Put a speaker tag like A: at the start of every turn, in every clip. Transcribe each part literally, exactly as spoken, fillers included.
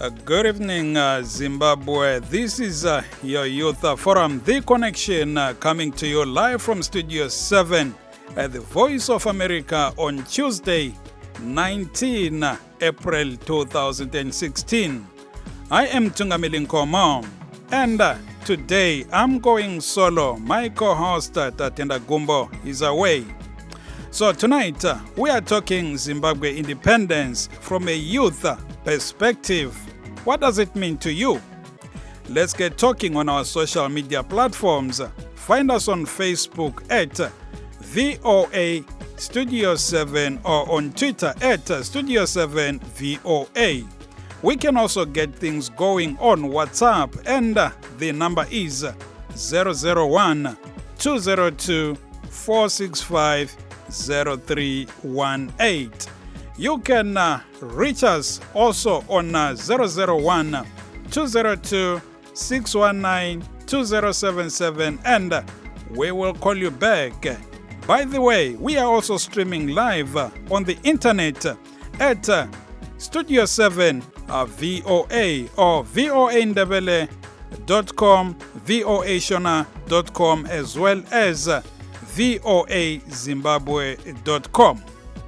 A: Uh, good evening, uh, Zimbabwe. This is uh, your Youth uh, Forum, The Connection, uh, coming to you live from Studio seven at the Voice of America on Tuesday, nineteenth April two thousand sixteen. I am Tungamili Nkomo, and uh, today I'm going solo. My co-host, uh, Tatenda Gumbo, is away. So tonight, uh, we are talking Zimbabwe independence from a youth uh, perspective. What does it mean to you? Let's get talking on our social media platforms. Find us on Facebook at V O A Studio seven or on Twitter at Studio seven V O A. We can also get things going on WhatsApp, and the number is zero zero one, two zero two, four six five, zero three one eight. You can uh, reach us also on uh, zero zero one, two zero two, six one nine, two zero seven seven, and uh, we will call you back. By the way, we are also streaming live uh, on the internet at uh, Studio seven uh, V O A or V O A Ndebele dot com, V O A Shona dot com, as well as uh, V O A Zimbabwe dot com.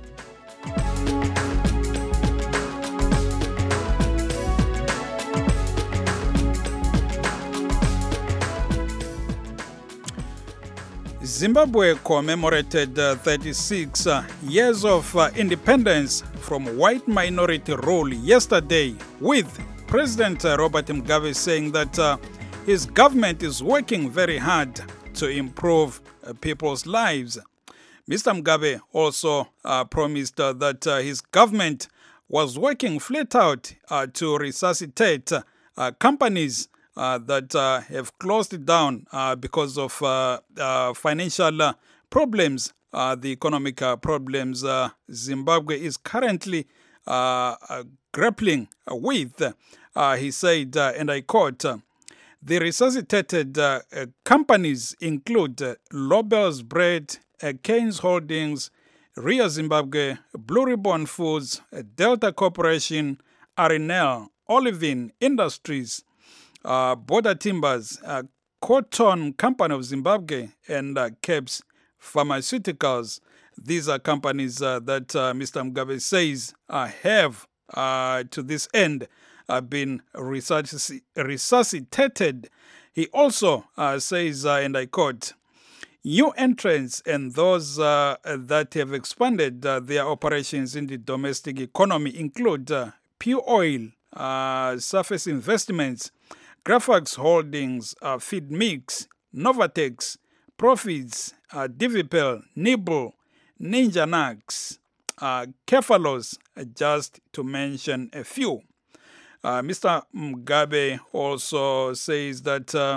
A: Zimbabwe commemorated uh, thirty-six uh, years of uh, independence from white minority rule yesterday, with President uh, Robert Mugabe saying that uh, his government is working very hard to improve uh, people's lives. Mister Mugabe also uh, promised uh, that uh, his government was working flat out uh, to resuscitate uh, companies Uh, that uh, have closed down uh, because of uh, uh, financial uh, problems, uh, the economic uh, problems uh, Zimbabwe is currently uh, uh, grappling with. Uh, he said, uh, and I quote, uh, the resuscitated uh, uh, companies include uh, Lobel's Bread, uh, Keynes Holdings, Rio Zimbabwe, Blue Ribbon Foods, uh, Delta Corporation, Arinel, Olivine Industries, Uh, Border Timbers, uh, Cotton Company of Zimbabwe, and uh, Caps Pharmaceuticals. These are companies uh, that uh, Mister Mugabe says uh, have, uh, to this end, uh, been resusc- resuscitated. He also uh, says, uh, and I quote, new entrants and those uh, that have expanded uh, their operations in the domestic economy include uh, Pure Oil, uh, Surface Investments, Graphax Holdings, uh, Feedmix, Novatex, Profits, uh, Divipel, Nibble, Ninja Nax, uh, Kefalos, uh, just to mention a few. Uh, Mister Mugabe also says that, uh,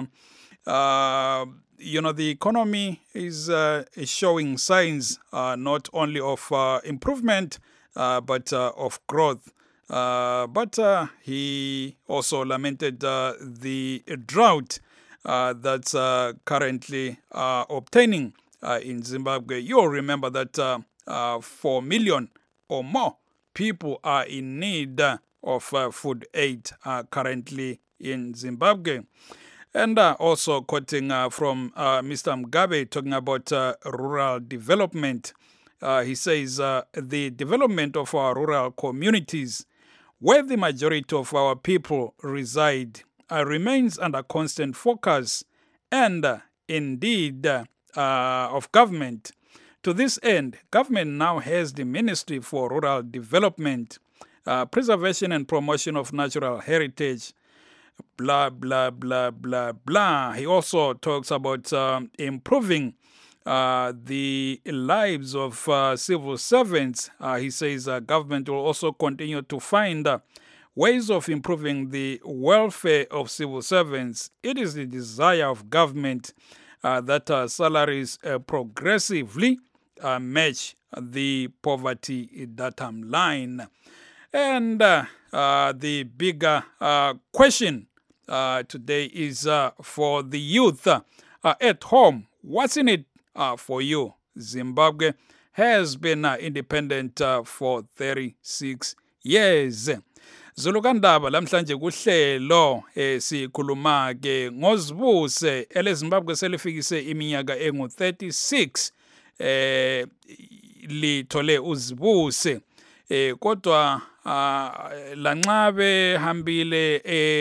A: uh, you know, the economy is, uh, is showing signs uh, not only of uh, improvement, uh, but uh, of growth. Uh, but uh, he also lamented uh, the drought uh, that's uh, currently uh, obtaining uh, in Zimbabwe. You'll remember that uh, uh, four million or more people are in need of uh, food aid uh, currently in Zimbabwe. And uh, also quoting uh, from uh, Mister Mugabe talking about uh, rural development, uh, he says uh, the development of our rural communities, where the majority of our people reside, uh, remains under constant focus and uh, indeed uh, of government. To this end, government now has the Ministry for Rural Development, uh, Preservation and Promotion of Natural Heritage, blah, blah, blah, blah, blah. He also talks about uh, improving Uh, the lives of uh, civil servants. Uh, he says uh, government will also continue to find uh, ways of improving the welfare of civil servants. It is the desire of government uh, that uh, salaries uh, progressively uh, match the poverty data line. And uh, uh, the bigger uh, question uh, today is uh, for the youth uh, at home. What's in it Uh, for you? Zimbabwe has been uh, independent uh, for thirty-six years. Zulukandaba lamhlanje kuhlelo eh sikhuluma ke ngozibuse eleZimbabwe selifikise iminyaka engu thirty-six eh lithole uzibuse eh kodwa lanxabe hambile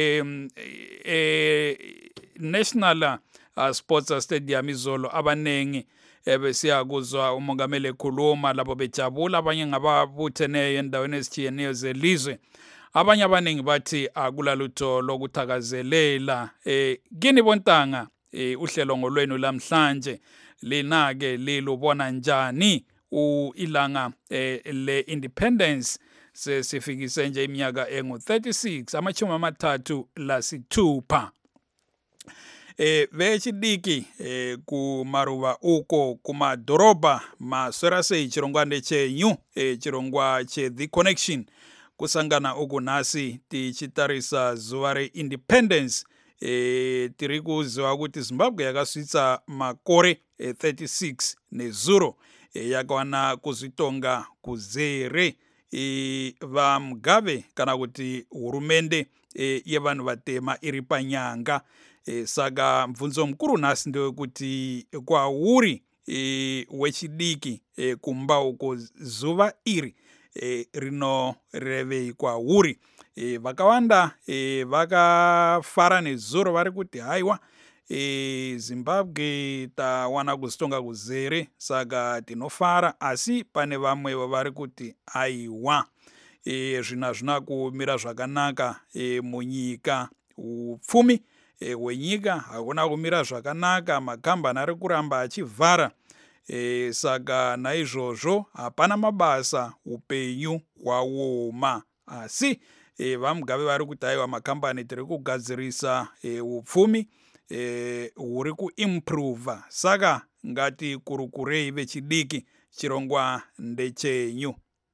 A: eh National Sports Stadium izolo abanengi ebesiya kuzwa umongameli ekhuluma labo bejabula abanye ngababutheneyo endaweni ezitshiyeneyo zelizwe. Abanye abaningi bathi akulalutho lokuthakazelela eh kini bontanga eh uhlelo ngolwenu lamhlanje lina ke lilubona njani u ilanga eh, le independence sesifikise nje iminyaka engu thirty-six amachumi amathathu lasithupha. Eh vechidiki eh ku maruva uko kuma doroba maswera sei chirongwane chenyu eh chirongwa che The Connection kusangana uku nasi tichitarisa zuva re-independence e, tiri kuziva kuti Zimbabwe yakasvitsa makore e, thirty-six nezuro e, yakawana kuzvitonga kuzere e, vaMugabe kana kuti hurumende e, yevanhu vatema iri panyanga e, saka mvunzo mukuru nhasi ndewekuti kwauri e, wechidiki e, kumba uko zuva iri E, rino revei kwauri e, vakawanda e, vakafara nezuro vari kuti haiwa e, Zimbabwe tawana kuzitonga kuzere saka tinofara, asi pane vamwe vari kuti haiwa e, zvina zvina kumira zvakanaka e, munyika. Upfumi e, hwenyika hakuna kumira zvakanaka, makambani ari kuramba achivhara. E, saka naizvozvo hapana mabasa, upenyu hwaoma, asi e, vaMugabe vari kuti aiwa makambani tiri kugadzirisa e, upfumi e, huri kuimprove, saka ngati kurukurei vechidiki, chirongwa ndechenyu.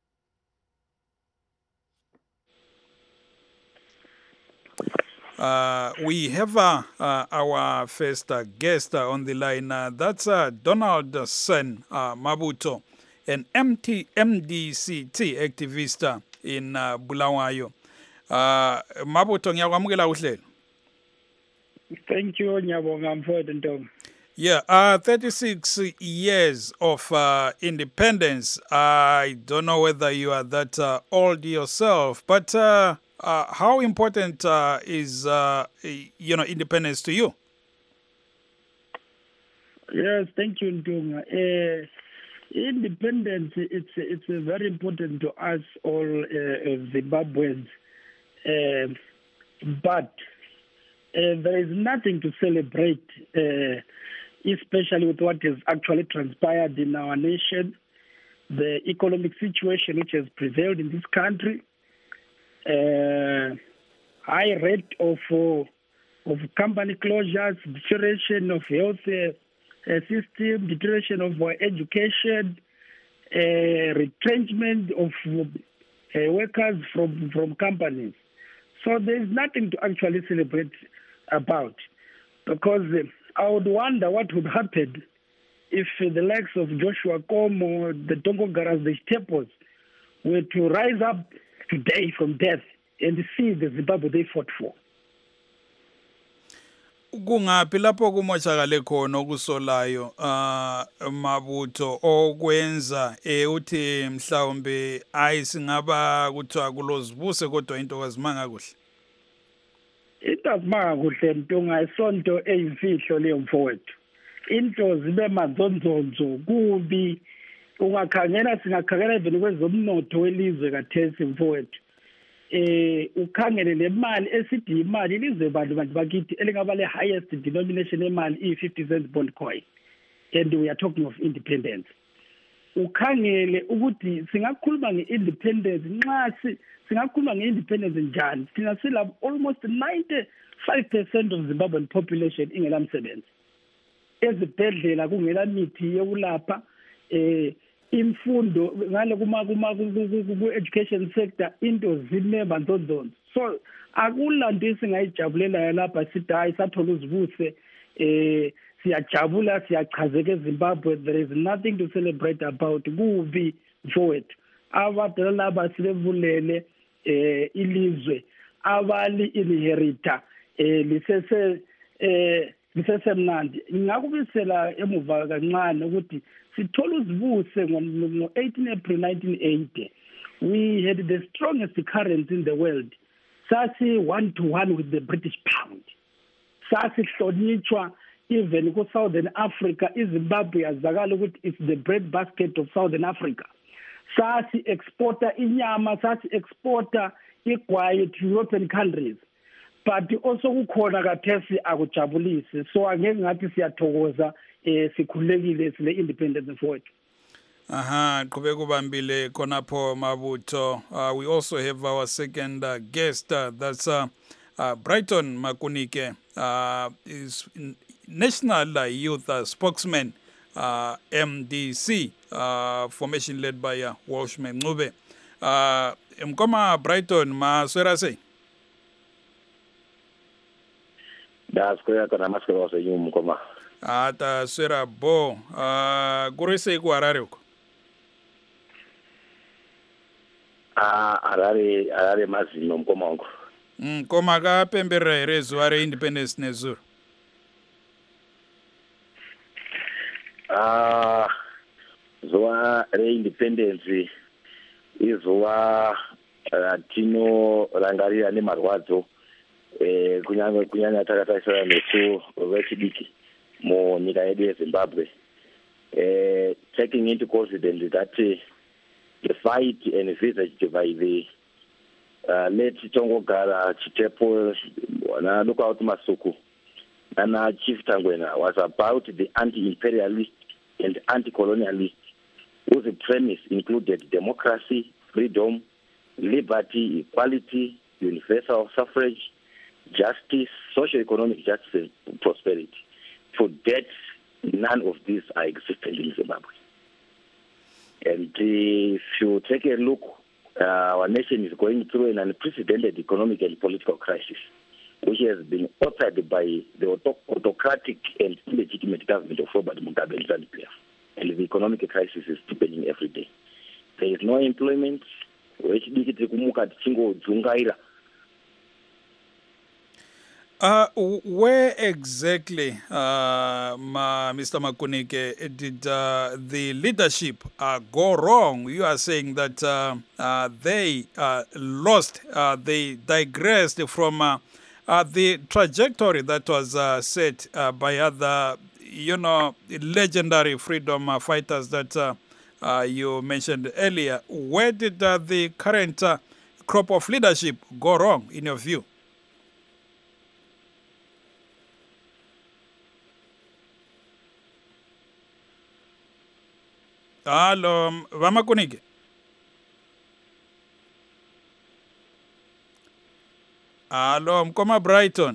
A: Uh, we have uh, uh, our first uh, guest uh, on the line. Uh, that's uh, Donaldson uh, Mabuto, an M T M D C T activist uh, in uh, Bulawayo. Uh, Mabuto, ngiyakwamukela uhlelo.
B: Thank you, Nyabonga Mfowethu.
A: Yeah, uh, thirty-six years of uh, independence. I don't know whether you are that uh, old yourself, but uh, Uh, how important uh, is uh, you know independence to you?
B: Yes, thank you, Ndunga. Uh, independence it's it's uh, very important to us all uh, Zimbabweans, uh, but uh, there is nothing to celebrate, uh, especially with what has actually transpired in our nation, the economic situation which has prevailed in this country. Uh, high rate of uh, of company closures, deterioration of health uh, uh, system, deterioration of uh, education, uh, retrenchment of uh, workers from from companies. So there is nothing to actually celebrate about, because uh, I would wonder what would happen if uh, the likes of Joshua Komo, the Tongogaras, the Staples were to rise up today from death and see the Zimbabwe they fought for.
A: Kungaphi lapho kumoshakale khona okusolayo uh Mabuto okwenza eh uthi mhlawumbe ayisingaba kuthiwa kulozibuse kodwa into kazimanga kuhle?
B: Into azimanga kuhle Ntunga, isonto eyimfihlo leyo Mfowethu. Into zibe manzonzonzo kubi. Ungakhangela singakhangela even kwezomnotho welizwe kathesi Mfowethu. Eh ukhangele lemali esithi imali lize bantu bantu bakithi elingaba le highest denomination emali i fifty cent bond coin, and we are talking of independence. Ukhangele ukuthi singakhuluma ngeindependence nxa singakhuluma ngeindependence njani thina sila almost ninety-five percent of Zimbabwean population ingelamsebenzi, ezibhedlela kungela mithi yokulapha, eh imfundo ngale kuma kuma ku education sector into zime banzonzonzo. So akulanto esingayijabulela lapha sithi hayi sathola uzibuse, eh siyajabula siyachazeka eZimbabwe. There is nothing to celebrate about. Kubi Mfowethu abadala laba silevulele eh ilizwe abali inherita eh lisese eh lisesemnandi. Ngakubisela emuva kancane ukuthi sithola uzibuse ngo eighteen April nineteen eighty. We had the strongest currency in the world. Sasi one to one with the British pound. Sasi hlonitshwa even ku Southern Africa, iZimbabwe yazakala ukuthi it's the bread basket of Southern Africa. Sasi exporter inyama, sasi exporter igwayi to European countries. But also kukhona kathesi akujabulisi. So angeke ngathi siyathokoza eh sikhulekile sile independence forward.
A: Aha, qhubeka ubambile khonapho Mabutho. Uh, we also have our second uh, guest, uh, that's uh, uh, Brighton Makunike, uh, is National uh, Youth uh, Spokesman, uh, M D C, uh, formation led by uh, Walshman Ncube. Uh, Mkoma Brighton, maswera se?
C: Da skwera kana maswera wase yu Mkoma.
A: Ata swera bo, uh, kurise iku Harare uko?
C: Ah, Harare, Harare mazino Mkoma uko.
A: Mm, koma ka pembera ere zuare independence nezuru.
C: Ah, zuwa re independence izuwa tino rangarira nemarwadzo eh kunyanya kunyanya takataisana nesu vechidiki mu nyika yedu yeZimbabwe. Eh, taking into consideration that uh, the fight envisaged by the uh, late Tongogara Chitepo na Lookout Masuku and Chief Tangwena was about the anti-imperialist and anti-colonialist, whose premise included democracy, freedom, liberty, equality, universal suffrage, justice, socio-economic justice, and prosperity. To date, none of these are existent in Zimbabwe. And uh, if you take a look, uh, our nation is going through an unprecedented economic and political crisis, which has been authored by the auto autocratic and illegitimate government of Robert Mugabe and ZANU-P F. And the economic crisis is deepening every day. There is no employment.
A: Uh, where exactly, uh, ma, Mister Makunike, did uh, the leadership uh, go wrong? You are saying that uh, uh, they uh, lost, uh, they digressed from uh, uh, the trajectory that was uh, set uh, by other, you know, legendary freedom uh, fighters that uh, uh, you mentioned earlier. Where did uh, the current uh, crop of leadership go wrong, in your view? Hello, Vamakunike. Hello, Mkoma Brighton.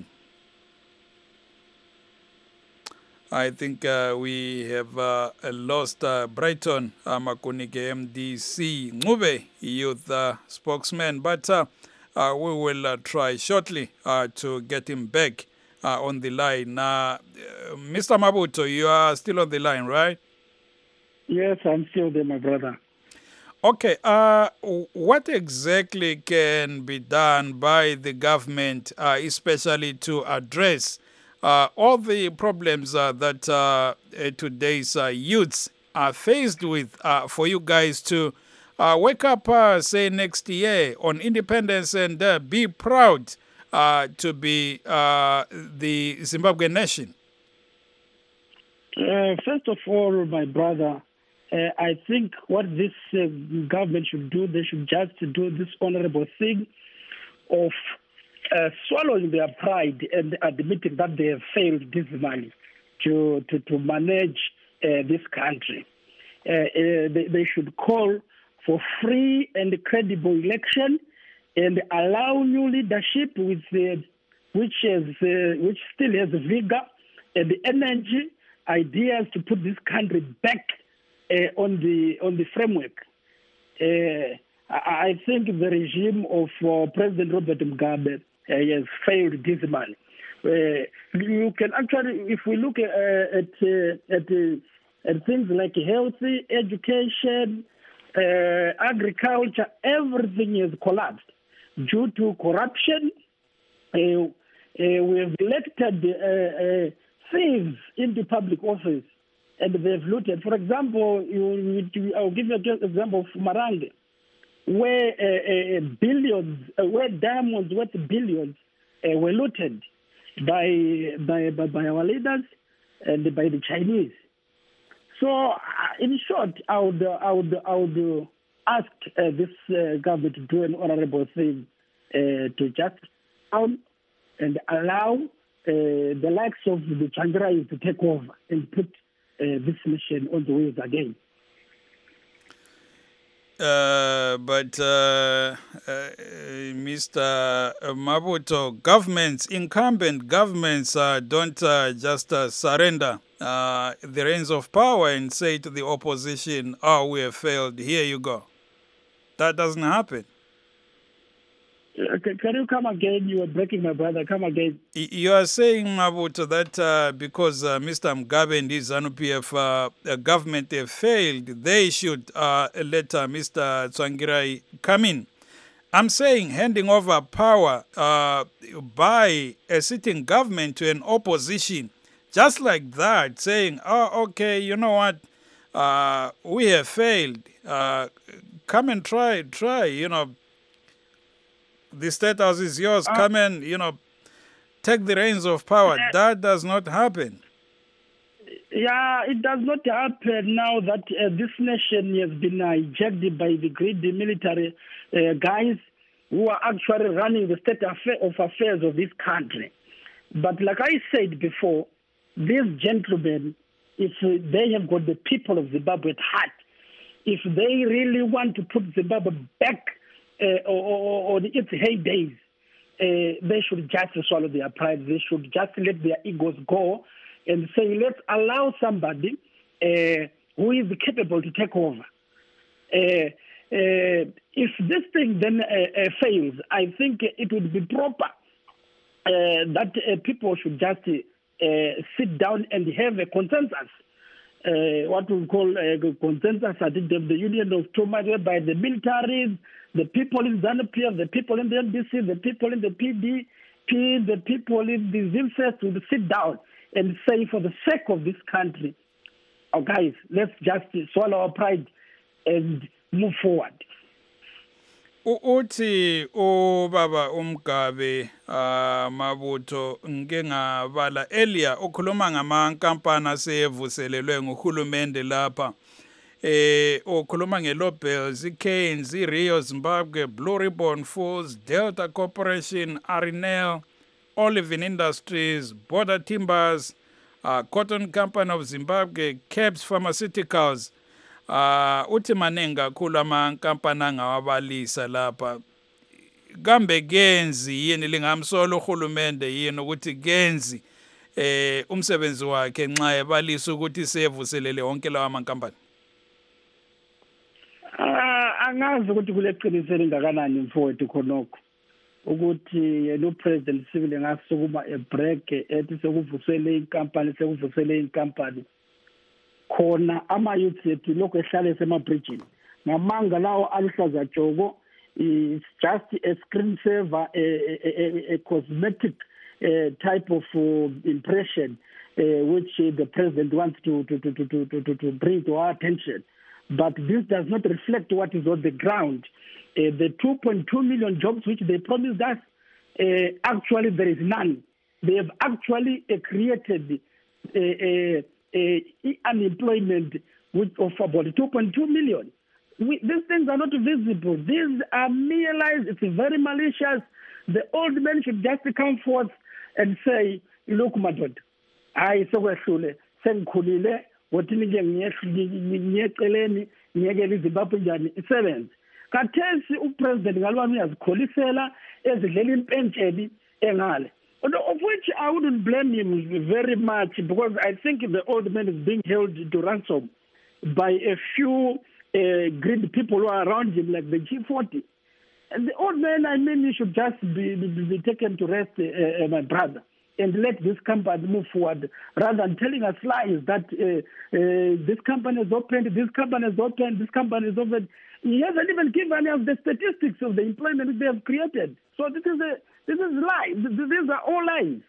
A: I think uh, we have uh, lost uh, Brighton uh, Makunike, M D C Ncube, youth uh, spokesman, but uh, uh, we will uh, try shortly uh, to get him back uh, on the line. Uh, Mister Mabutho, you are still on the line, right?
B: Yes, I'm still there, my brother.
A: Okay, uh, what exactly can be done by the government, uh, especially to address uh, all the problems uh, that uh, today's uh, youths are faced with, uh, for you guys to uh, wake up, uh, say, next year on independence and uh, be proud uh, to be uh, the Zimbabwean nation?
B: Uh, first of all, my brother, Uh, I think what this uh, government should do, they should just do this honorable thing of uh, swallowing their pride and admitting that they have failed dismally to, to, to manage uh, this country. Uh, uh, they, they should call for free and credible election and allow new leadership with uh, which, has, uh, which still has vigor and energy, ideas to put this country back Uh, on the on the framework. Uh, I, I think the regime of uh, President Robert Mugabe uh, has failed dismally. Uh, you can actually, if we look at uh, at, uh, at, uh, at things like health, education, uh, agriculture, everything has collapsed. due to corruption. Uh, uh, we have elected uh, uh, thieves into public office, and they've looted. For example, you, you, I'll give you an example of Marange, where uh, uh, billions, uh, where diamonds worth billions uh, were looted by, by by by our leaders and by the Chinese. So, uh, in short, I would I would I would ask uh, this uh, government to do an honourable thing, uh, to just um, and allow uh, the likes of the Tsvangirayis to take over and put uh, this nation on the wheels again.
A: Uh, but uh, uh, Mister Mabuto, governments, incumbent governments uh, don't uh, just uh, surrender uh, the reins of power and say to the opposition, oh, we have failed, here you go. That doesn't happen.
B: Can you come again? You were breaking, my brother. Come again.
A: You are saying, Mabuto, that uh, because uh, Mister Mugabe and his ZANU-P F uh, government have failed, they should uh, let uh, Mister Tsvangirai come in. I'm saying handing over power uh, by a sitting government to an opposition, just like that, saying, oh, okay, you know what, uh, we have failed. Uh, come and try, try, you know, the State House is yours. Uh, Come and, you know, take the reins of power. Uh, that does not happen.
B: Yeah, it does not happen now that uh, this nation has been hijacked by the greedy military uh, guys who are actually running the state affair of affairs of this country. But like I said before, these gentlemen, if they have got the people of Zimbabwe at heart, if they really want to put Zimbabwe back Uh, or, or, or its heydays, uh, they should just swallow their pride. They should just let their egos go and say, let's allow somebody uh, who is capable to take over. Uh, uh, if this thing then uh, uh, fails, I think it would be proper uh, that uh, people should just uh, sit down and have a consensus. Uh, what we call a consensus, I think, of the Union of Truma, by the militaries, the people in ZANU-P F, the people in the N D C, the people in the P D P, the people in the ZimFest will sit down and say, for the sake of this country, oh guys, let's just swallow our pride and move forward.
A: Uthi ubaba uMgabe uh, Mabuto ngike ngabala earlier ukhuluma ngamankampani asevuselelwe nguhulumende lapha eh ukhuluma ngeLobels, iCanes, iRio Zimbabwe, Blue Ribbon Foods, Delta Corporation, Arinel, Olivin Industries, Border Timbers, uh, Cotton Company of Zimbabwe, Caps Pharmaceuticals. Uh, uthi maningi kakhulu amankampani angawabalisa lapha. Kambe kenzi yini lingamsola uhulumende yini ukuthi kenzi eh umsebenzi wakhe nxa ebalisa ukuthi sevuselele wonke lawa amankampani?
B: Ah, angazi ukuthi kuleqiniselo ngakanani mfowethu khonokho ukuthi yena upresident Sibile ngasukuma ebreak ethi sekuvusele inkampani sekuvusele inkampani khona ama-youth ethu lokhu ehlala esemabridgini ngamanga lawo aluhlaza tshoko. It's just a screen saver, a, a, a, a cosmetic uh, type of uh, impression uh, which uh, the president wants to, to, to, to, to, to bring to our attention. But this does not reflect what is on the ground. Uh, the two point two million jobs which they promised us, uh, actually there is none. They have actually uh, created uh, uh, uh, unemployment with, of about two point two million. We, these things are not visible. These are mere lies. It's very malicious. The old men should just come forth and say, look, madod, I sekwehlule sengikhulile wothini nje ngiyeceleni ngiyekele iZimbabwe njani isebenze. Kathesi upresident ngalwami uyazikholisela ezidlela impentsheni engale. Of which I wouldn't blame him very much because I think the old man is being held to ransom by a few Uh, great people who are around him, like the G forty. And the old man, I mean, he should just be, be, be taken to rest, uh, uh, my brother. and let this company move forward, rather than telling us lies that uh, uh, this company is opened, this company is opened, this company is opened. He hasn't even given us the statistics of the employment they have created. So this is a this is lie. These are all lies.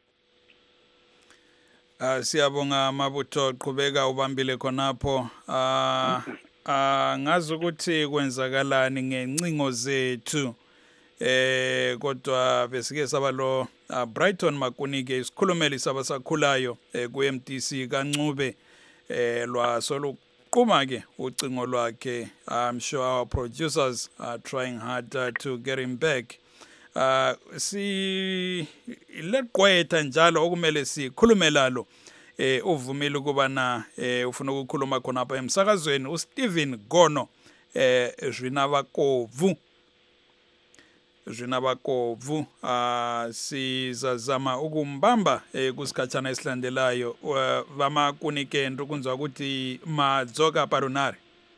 A: Uh, siyabonga Mabutho qhubeka ubambile khonapho. Ah uh, uh, ngazi ukuthi kwenzakalani ngencingo zethu. Eh kodwa besike saba lo uh, Brighton Makunike isikhulumeli sabasakhulayo eh, ku M D C kaNcube eh lwasoluqhuma ke ucingo lwakhe. I'm sure our producers are trying hard uh, to get him back. Uh si leqwetha njalo okumele sikhulumelalo eh uvumile ukuba na eh ufuna ukukhuluma khona apha emsakazweni uSteven Gono eh Zwinabakovu Zwinabakovu ah sizazama ukumbamba eh kusikhatshana esilandelayo vama kunike ntukunzwa ukuthi madzoka parunare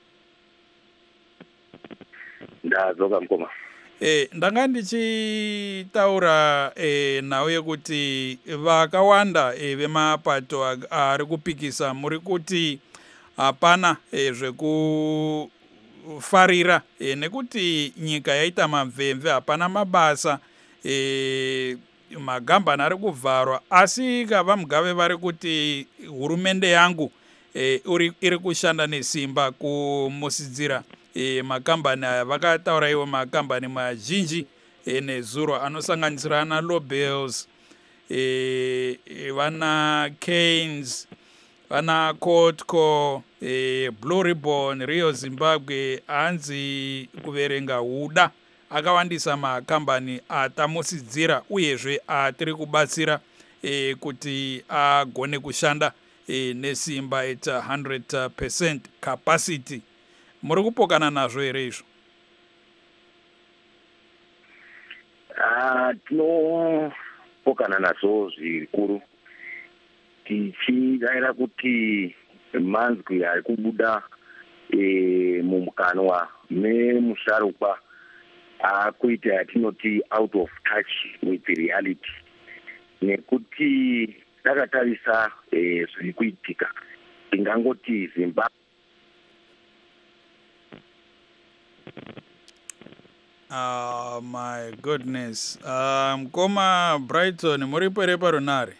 C: ndadzoka mkoma
A: eh ndanga ndichi taura eh nawe ukuthi vakawanda eh vemapato ari kupikisa muri kuti hapana eh zveku farira eh nekuti nyika yaita mamvemve hapana mabasa eh magambani ari kuvharwa asi kava Mugabe vari kuti hurumende yangu eh uri iri kushanda nesimba kumusidzira e makambani aya vakataura iwo makambani mazhinji e nezuro anosanganisira ana Lobels e, e vana Keynes vana Kotco e Blue Ribbon Rio Zimbabwe anzi kuverenga huda akawandisa makambani atamusidzira uyezve atiri kubatsira e kuti agone kushanda e nesimba at one hundred percent capacity. Muri kupokana nazvo here izvo?
C: Ah, tinopokana nazvo zvikuru tichidayira kuti manzwi ari kubuda e, mumukanwa memusharukwa akuita yatinoti out of touch with reality nekuti takatarisa e, zviri kuitika tingangoti Zimbabwe.
A: Oh my goodness. Um, koma Brighton muripo ere parunare.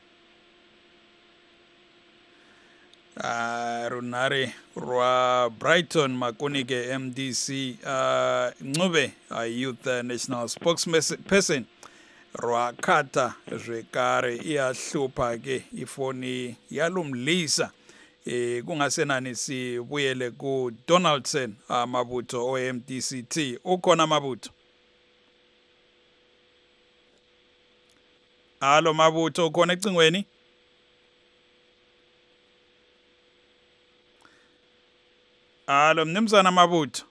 A: Uh, runare rwa Brighton Makunike M D C uh, Ncube uh, Youth uh, National Spokesperson rwa kata zvekare iyahlupa ke ifoni yalumlisa. Eh kungasenani sibuyele ku Donaldson uh, Mabutho o M D C T ukhona Mabutho. Allo Mabutho ukhona ecingweni? Allo mnumzana Mabutho.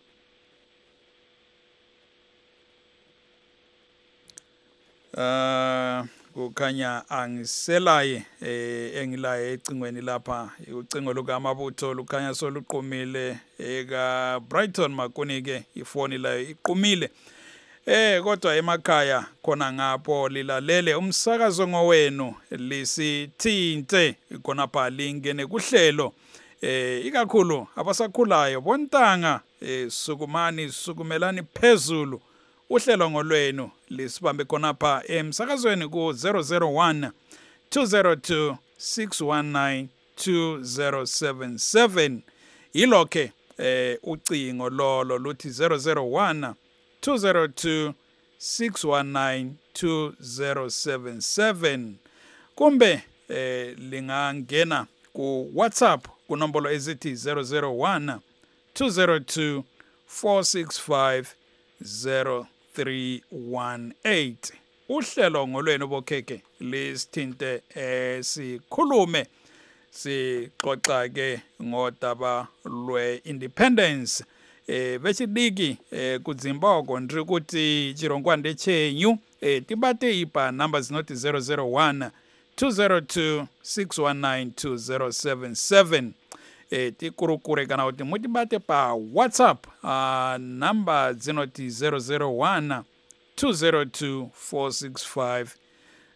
A: Uh kukhanya angiselaye eh engilaye ecingweni lapha ucingo luka Mabutho lukhanya soluqhumile eka Brighton Makunike ifoni layo iqhumile eh kodwa emakhaya khona ngapho lilalele umsakazo ngowenu lisithinte khona pha lingene kuhlelo eh ikakhulu abasakhulayo bontanga eh sukumani sukumelani phezulu uhlelo ngolwenu lisibambe khona pha emsakazweni ku zero zero one two zero two six one nine two zero seven seven ilokhe eh ucingo lolo luthi zero zero one two zero two six one nine two zero seven seven kumbe eh lingangena ku WhatsApp ku nombolo ezithi zero zero one two zero two four six five zero three one eight uhlelo ngolwenu bokheke lisithinte esikhulume sixoxa ke ngodaba lwe independence eh bechidiki eh ku Zimbabwe ndiri kuti chirongwande chenyu eh tibate ipa numbers not zero zero one two zero two six one nine two zero seven seven eh tikurukure kana kuti mutibate pa WhatsApp uh, number zinoti zero zero one two zero two four six five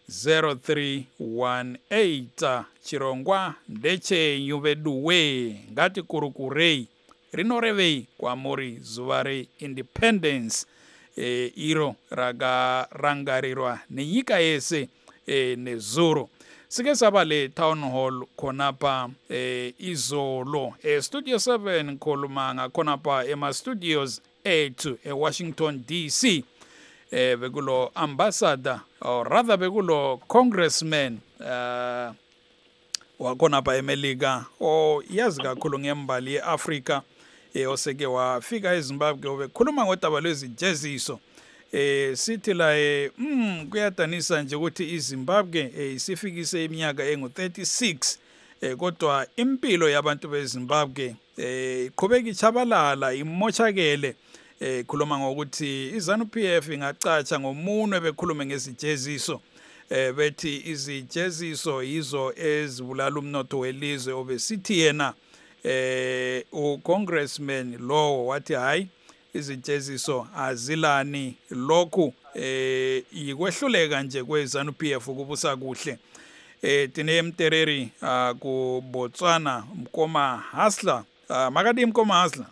A: zero three one eight. Chirongwa ndechenyu veduwe ngati kurukurei rinorevei kwamuri zuva reindependence e, iro rakarangarirwa nenyika yese e, nezuro. Sike saba le town hall khonapha e, izolo e, studio seven khuluma khonapha ema studios ethu e Washington D C. Eh, bekulo ambassador or rather bekulo congressman uh, wakhona pa eMelika o yazi kakhulu ngembali yeAfrica eh oseke wafika eZimbabwe obekhuluma ngodaba lwezijeziso eh sithi la eh mm kuyadanisa nje ukuthi iZimbabwe eh isifikise iminyaka engu thirty-six eh kodwa impilo yabantu beZimbabwe eh iqhubeka ichabalala imochakele. Eh khuluma ngokuthi iZANU P F ingacatsha ngomunwe bekhulume ngesijeziso eh bethi izijeziso yizo ezibulala umnotho welizwe obesithi yena eh u congressman lo wathi hayi izijeziso azilani lokhu eh ikwehluleka nje kweZANU P F ukubusa kuhle. Eh tine Mtereri ku Botswana Mkoma Hasla makadi Mkoma Hasla.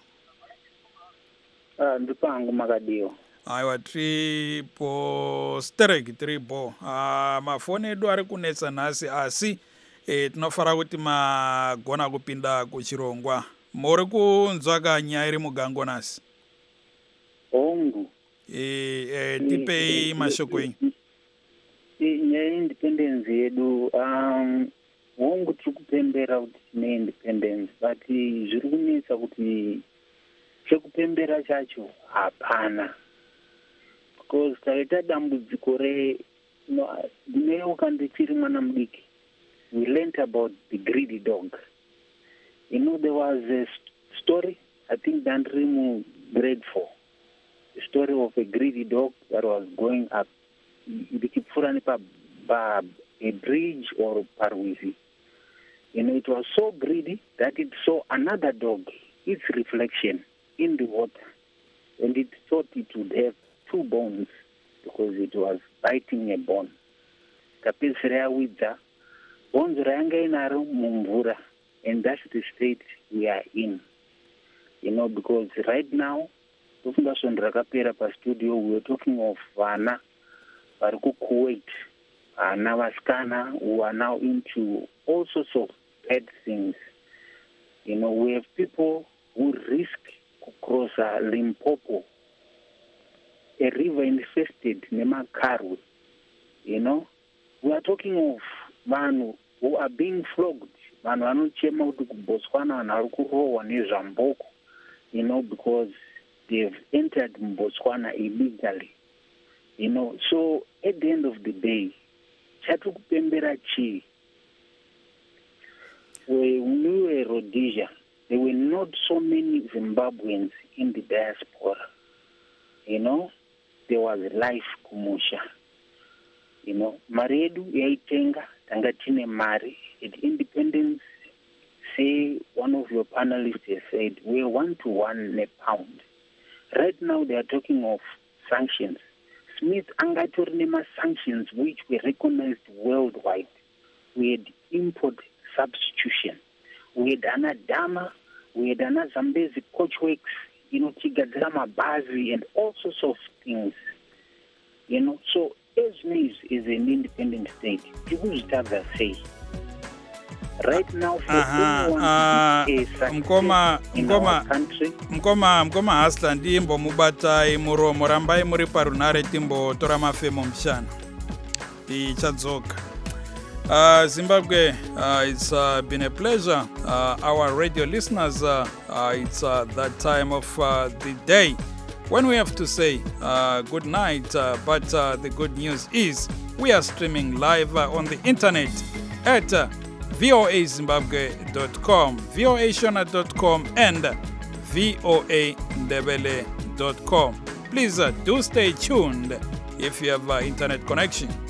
D: Ah ndipangu makadiyo.
A: Aiwa tripo sterek tripo ah mafoni edu ari kunetsa nhasi asi eh tinofara kuti magona kupinda kuchirongwa muri kunzwa kanya iri mugango nasi
D: ongu
A: eh eh tipei mashoko enyu
D: nyaya independence yedu um ongu tiri kupembera kuti tine independence but zviri kunetsa kuti chekupembera chacho hapana because taita dambudziko re ndineuka ndichiri mwana mudiki we learned about the greedy dog. You know, there was a story, I think dandiri mu grade four, the story of a greedy dog that was going up ndichipfuura nepa a bridge or parwizi. You know, it was so greedy that it saw another dog, its reflection in the water, and it thought it would have two bones because it was biting a bone. Kapesera widza bones ranga inaro mumvura, and that's the state we are in. You know, because right now, rakapera pa studio, we were talking of vana variku Kuwait, vana vaskana who are now into all sorts of bad things. You know, we have people who risk across uh, Limpopo, a river infested, Nemakarwe. You know, we are talking of men who are being flogged. Man, wanochema kuti kuBotswana vanhu kurohwa nezvamboko, you know, because they've entered Botswana illegally. You know, so at the end of the day, chatu kupembera chi. When we were Rhodesia, there were not so many Zimbabweans in the diaspora. You know, there was life kumusha. You know, Maredu yaitenga tangatine mari at independence. Say one of your panelists has said we're one to one a pound. Right now they are talking of sanctions. Smith angatornema sanctions which were recognized worldwide. We had import substitution. We had Anadama, we had Ana Zambezi coachworks, you know, Tigadzama Bazi and all sorts of things. You know, so Esme is an independent state. People should say. Right now, for
A: Aha,
D: anyone
A: uh,
D: to be a
A: mkoma,
D: in
A: mkoma,
D: our country,
A: mkoma, mkoma hasla ndimbo mubatai muro morambai muri parunare timbo tora mafemo mshana. Ichadzoka. Uh, Zimbabwe, uh, it's uh, been a pleasure. Uh, our radio listeners, uh, uh, it's uh, that time of uh, the day when we have to say uh, good night. Uh, but uh, the good news is we are streaming live uh, on the internet at uh, voa zimbabwe dot com, voa shona dot com, and voa ndebele dot com. Please uh, do stay tuned if you have uh, internet connection.